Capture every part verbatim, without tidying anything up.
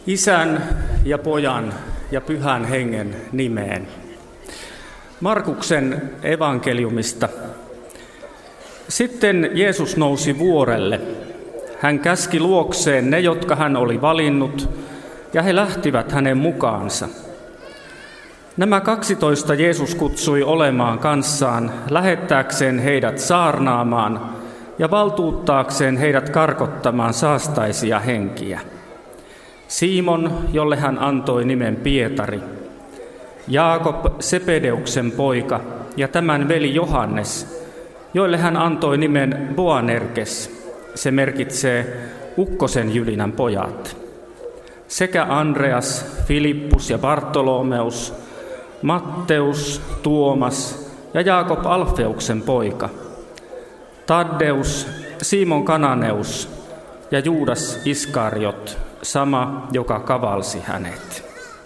Isän ja Pojan ja Pyhän Hengen nimeen. Markuksen evankeliumista. Sitten Jeesus nousi vuorelle. Hän käski luokseen ne, jotka hän oli valinnut, ja he lähtivät hänen mukaansa. Nämä kaksitoista Jeesus kutsui olemaan kanssaan, lähettääkseen heidät saarnaamaan ja valtuuttaakseen heidät karkottamaan saastaisia henkiä. Simon, jolle hän antoi nimen Pietari, Jaakob, Sepedeuksen poika, ja tämän veli Johannes, joille hän antoi nimen Boanerges, se merkitsee ukkosen jylinän pojat, sekä Andreas, Filippus ja Bartolomeus, Matteus, Tuomas ja Jaakob Alfeuksen poika, Taddeus, Simon Kananeus ja Juudas Iskariot, sama, joka kavalsi hänet.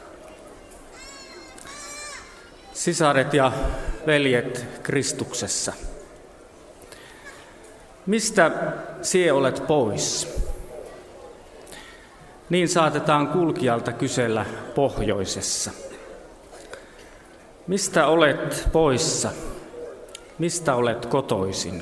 Sisaret ja veljet Kristuksessa, mistä sie olet pois? Niin saatetaan kulkijalta kysellä pohjoisessa. Mistä olet poissa? Mistä olet kotoisin?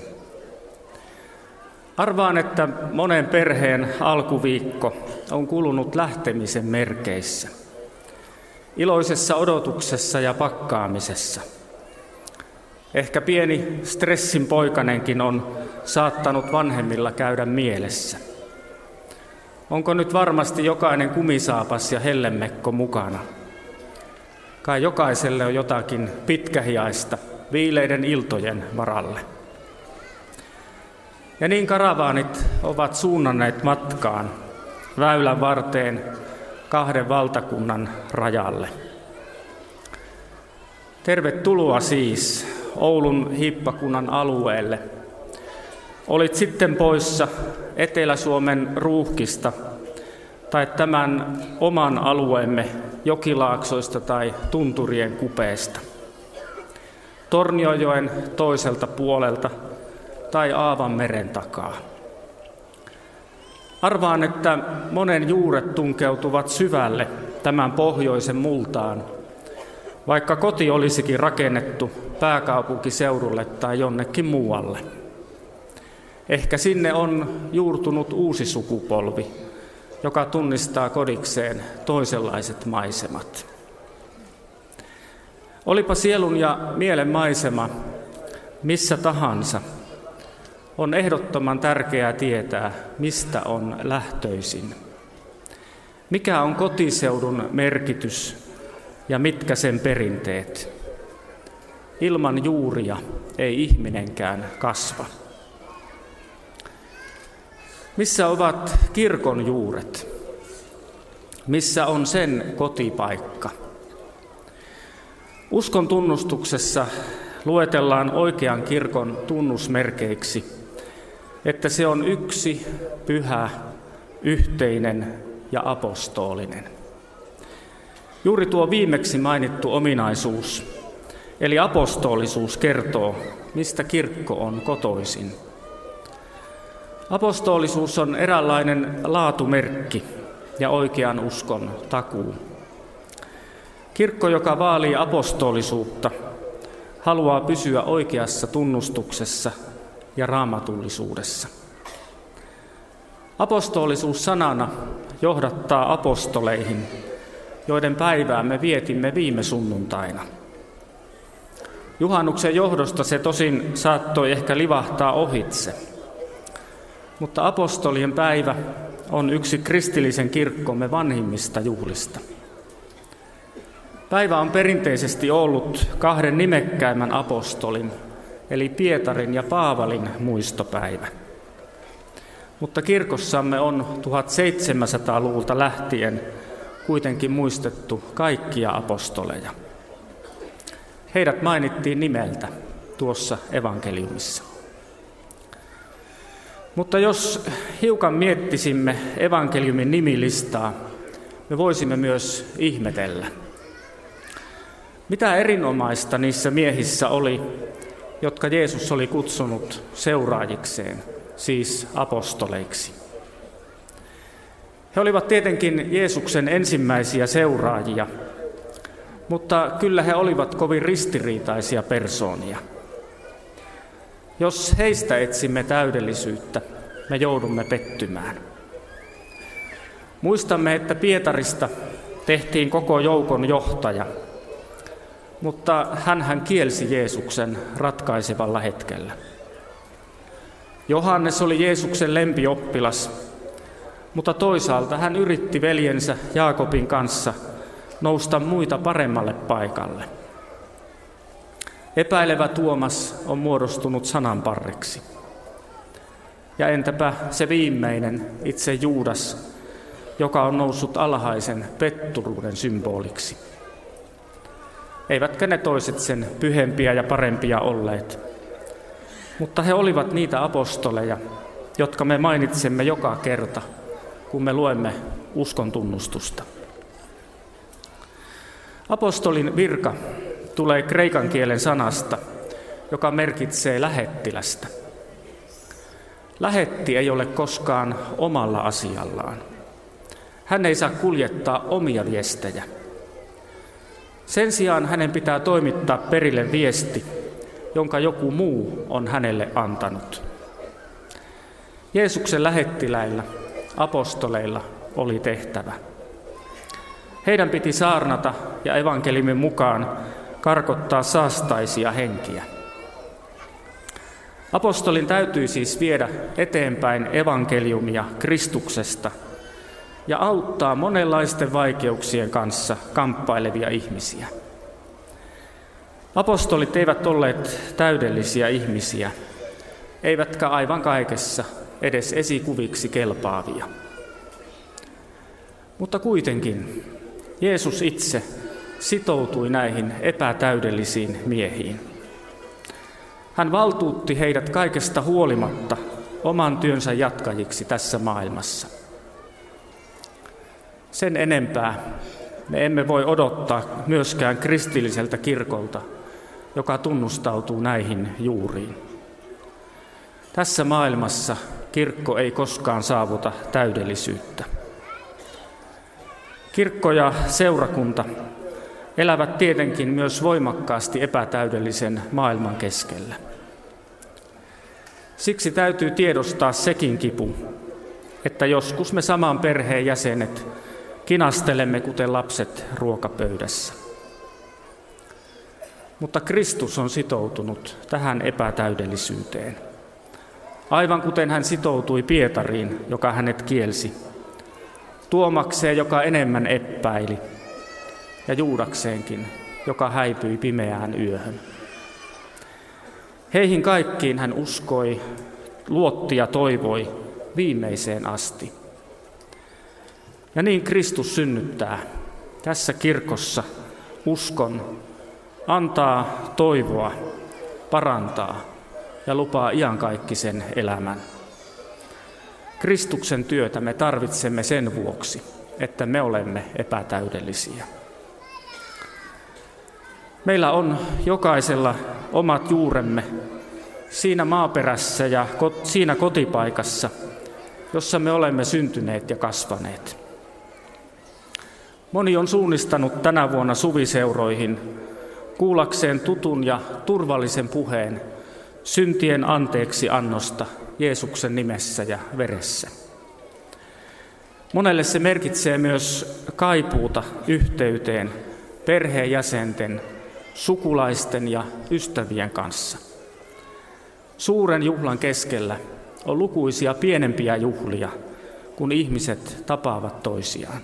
Arvaan, että monen perheen alkuviikko on kulunut lähtemisen merkeissä, iloisessa odotuksessa ja pakkaamisessa. Ehkä pieni stressin poikanenkin on saattanut vanhemmilla käydä mielessä. Onko nyt varmasti jokainen kumisaapas ja hellemekko mukana? Kai jokaiselle on jotakin pitkähiaista viileiden iltojen varalle. Ja niin karavaanit ovat suunnanneet matkaan väylän varteen kahden valtakunnan rajalle. Tervetuloa siis Oulun hiippakunnan alueelle. Olit sitten poissa Etelä-Suomen ruuhkista tai tämän oman alueemme jokilaaksoista tai tunturien kupeesta, Torniojoen toiselta puolelta tai Aavanmeren takaa. Arvaan, että monen juuret tunkeutuvat syvälle tämän pohjoisen multaan, vaikka koti olisikin rakennettu pääkaupunkiseudulle tai jonnekin muualle. Ehkä sinne on juurtunut uusi sukupolvi, joka tunnistaa kodikseen toisenlaiset maisemat. Olipa sielun ja mielen maisema missä tahansa, on ehdottoman tärkeää tietää, mistä on lähtöisin. Mikä on kotiseudun merkitys ja mitkä sen perinteet? Ilman juuria ei ihminenkään kasva. Missä ovat kirkon juuret? Missä on sen kotipaikka? Uskon tunnustuksessa luetellaan oikean kirkon tunnusmerkeiksi, että se on yksi, pyhä, yhteinen ja apostolinen. Juuri tuo viimeksi mainittu ominaisuus, eli apostolisuus, kertoo, mistä kirkko on kotoisin. Apostolisuus on eräänlainen laatumerkki ja oikean uskon takuu. Kirkko, joka vaalii apostolisuutta, haluaa pysyä oikeassa tunnustuksessa ja raamatullisuudessa. Apostolisuus sanana johdattaa apostoleihin, joiden päivää me vietimme viime sunnuntaina. Juhannuksen johdosta se tosin saattoi ehkä livahtaa ohitse, mutta apostolien päivä on yksi kristillisen kirkkomme vanhimmista juhlista. Päivä on perinteisesti ollut kahden nimekkäimmän apostolin, eli Pietarin ja Paavalin muistopäivä. Mutta kirkossamme on tuhatseitsemänsataaluvulta lähtien kuitenkin muistettu kaikkia apostoleja. Heidät mainittiin nimeltä tuossa evankeliumissa. Mutta jos hiukan miettisimme evankeliumin nimilistaa, me voisimme myös ihmetellä. Mitä erinomaista niissä miehissä oli, jotka Jeesus oli kutsunut seuraajikseen, siis apostoleiksi? He olivat tietenkin Jeesuksen ensimmäisiä seuraajia, mutta kyllä he olivat kovin ristiriitaisia persoonia. Jos heistä etsimme täydellisyyttä, me joudumme pettymään. Muistamme, että Pietarista tehtiin koko joukon johtaja, mutta hänhän kielsi Jeesuksen ratkaisevalla hetkellä. Johannes oli Jeesuksen lempioppilas, mutta toisaalta hän yritti veljensä Jaakobin kanssa nousta muita paremmalle paikalle. Epäilevä Tuomas on muodostunut sananparreksi. Ja entäpä se viimeinen, itse Juudas, joka on noussut alhaisen petturuuden symboliksi. Eivätkä ne toiset sen pyhempiä ja parempia olleet, mutta he olivat niitä apostoleja, jotka me mainitsemme joka kerta, kun me luemme uskon tunnustusta. Apostolin virka tulee kreikan kielen sanasta, joka merkitsee lähettilästä. Lähetti ei ole koskaan omalla asiallaan. Hän ei saa kuljettaa omia viestejä. Sen sijaan hänen pitää toimittaa perille viesti, jonka joku muu on hänelle antanut. Jeesuksen lähettiläillä, apostoleilla oli tehtävä. Heidän piti saarnata ja evankeliumin mukaan karkottaa saastaisia henkiä. Apostolin täytyy siis viedä eteenpäin evankeliumia Kristuksesta ja auttaa monenlaisten vaikeuksien kanssa kamppailevia ihmisiä. Apostolit eivät olleet täydellisiä ihmisiä, eivätkä aivan kaikessa edes esikuviksi kelpaavia. Mutta kuitenkin Jeesus itse sitoutui näihin epätäydellisiin miehiin. Hän valtuutti heidät kaikesta huolimatta oman työnsä jatkajiksi tässä maailmassa. Sen enempää me emme voi odottaa myöskään kristilliseltä kirkolta, joka tunnustautuu näihin juuriin. Tässä maailmassa kirkko ei koskaan saavuta täydellisyyttä. Kirkko ja seurakunta elävät tietenkin myös voimakkaasti epätäydellisen maailman keskellä. Siksi täytyy tiedostaa sekin kipu, että joskus me saman perheen jäsenet kinastelemme kuten lapset ruokapöydässä. Mutta Kristus on sitoutunut tähän epätäydellisyyteen. Aivan kuten hän sitoutui Pietariin, joka hänet kielsi, Tuomakseen, joka enemmän epäili, ja Juudakseenkin, joka häipyi pimeään yöhön. Heihin kaikkiin hän uskoi, luotti ja toivoi viimeiseen asti. Ja niin Kristus synnyttää tässä kirkossa uskon, antaa toivoa, parantaa ja lupaa iankaikkisen elämän. Kristuksen työtä me tarvitsemme sen vuoksi, että me olemme epätäydellisiä. Meillä on jokaisella omat juuremme siinä maaperässä ja siinä kotipaikassa, jossa me olemme syntyneet ja kasvaneet. Moni on suunnistanut tänä vuonna suviseuroihin kuullakseen tutun ja turvallisen puheen syntien anteeksi annosta Jeesuksen nimessä ja veressä. Monelle se merkitsee myös kaipuuta yhteyteen perheenjäsenten, sukulaisten ja ystävien kanssa. Suuren juhlan keskellä on lukuisia pienempiä juhlia, kun ihmiset tapaavat toisiaan.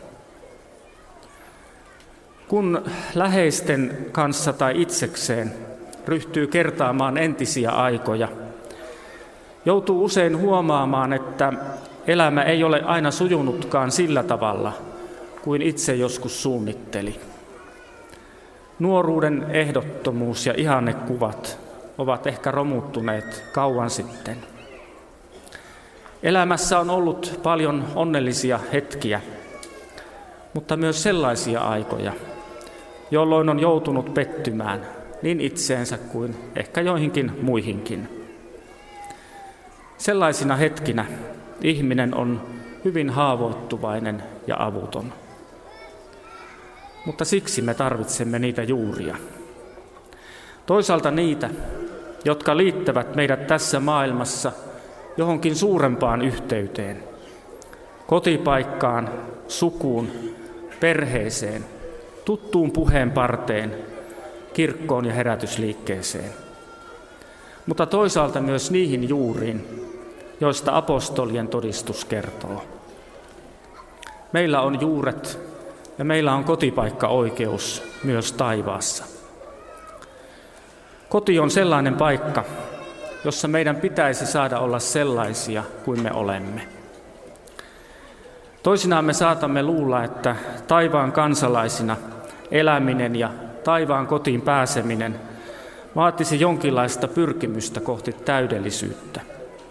Kun läheisten kanssa tai itsekseen ryhtyy kertaamaan entisiä aikoja, joutuu usein huomaamaan, että elämä ei ole aina sujunutkaan sillä tavalla, kuin itse joskus suunnitteli. Nuoruuden ehdottomuus ja ihannekuvat ovat ehkä romuttuneet kauan sitten. Elämässä on ollut paljon onnellisia hetkiä, mutta myös sellaisia aikoja, jolloin on joutunut pettymään niin itseensä kuin ehkä joihinkin muihinkin. Sellaisina hetkinä ihminen on hyvin haavoittuvainen ja avuton. Mutta siksi me tarvitsemme niitä juuria. Toisaalta niitä, jotka liittävät meidät tässä maailmassa johonkin suurempaan yhteyteen, kotipaikkaan, sukuun, perheeseen, tuttuun puheenparteen, kirkkoon ja herätysliikkeeseen. Mutta toisaalta myös niihin juuriin, joista apostolien todistus kertoo. Meillä on juuret ja meillä on kotipaikkaoikeus myös taivaassa. Koti on sellainen paikka, jossa meidän pitäisi saada olla sellaisia kuin me olemme. Toisinaan me saatamme luulla, että taivaan kansalaisina eläminen ja taivaan kotiin pääseminen vaatisi jonkinlaista pyrkimystä kohti täydellisyyttä.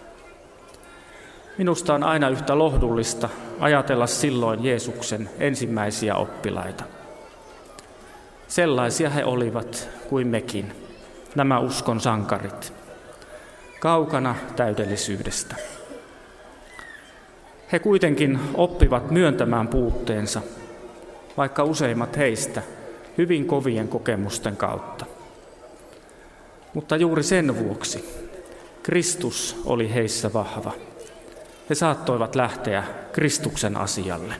Minusta on aina yhtä lohdullista ajatella silloin Jeesuksen ensimmäisiä oppilaita. Sellaisia he olivat kuin mekin, nämä uskon sankarit, kaukana täydellisyydestä. He kuitenkin oppivat myöntämään puutteensa, vaikka useimmat heistä hyvin kovien kokemusten kautta. Mutta juuri sen vuoksi Kristus oli heissä vahva. He saattoivat lähteä Kristuksen asialle.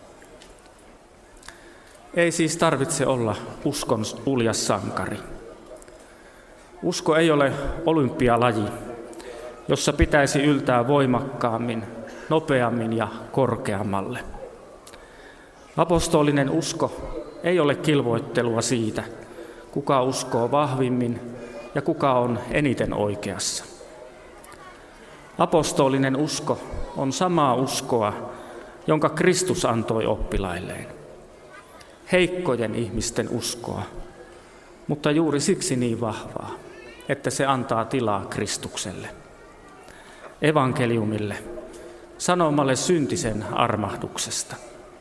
Ei siis tarvitse olla uskon uljas sankari. Usko ei ole olympialaji, jossa pitäisi yltää voimakkaammin, nopeammin ja korkeammalle. Apostolinen usko ei ole kilvoittelua siitä, kuka uskoo vahvimmin ja kuka on eniten oikeassa. Apostolinen usko on samaa uskoa, jonka Kristus antoi oppilailleen. Heikkojen ihmisten uskoa, mutta juuri siksi niin vahvaa, että se antaa tilaa Kristukselle, evankeliumille, sanomalle syntisen armahduksesta.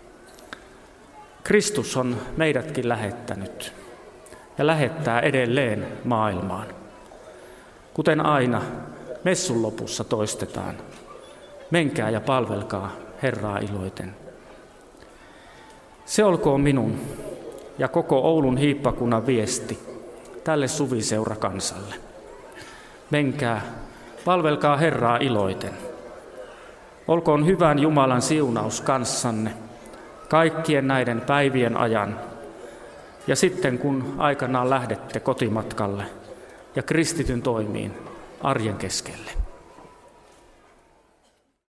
Kristus on meidätkin lähettänyt ja lähettää edelleen maailmaan. Kuten aina, messun lopussa toistetaan, menkää ja palvelkaa Herraa iloiten. Se olkoon minun ja koko Oulun hiippakunnan viesti tälle suviseurakansalle. Menkää, palvelkaa Herraa iloiten. Olkoon hyvän Jumalan siunaus kanssanne kaikkien näiden päivien ajan ja sitten kun aikanaan lähdette kotimatkalle ja kristityn toimiin arjen keskelle.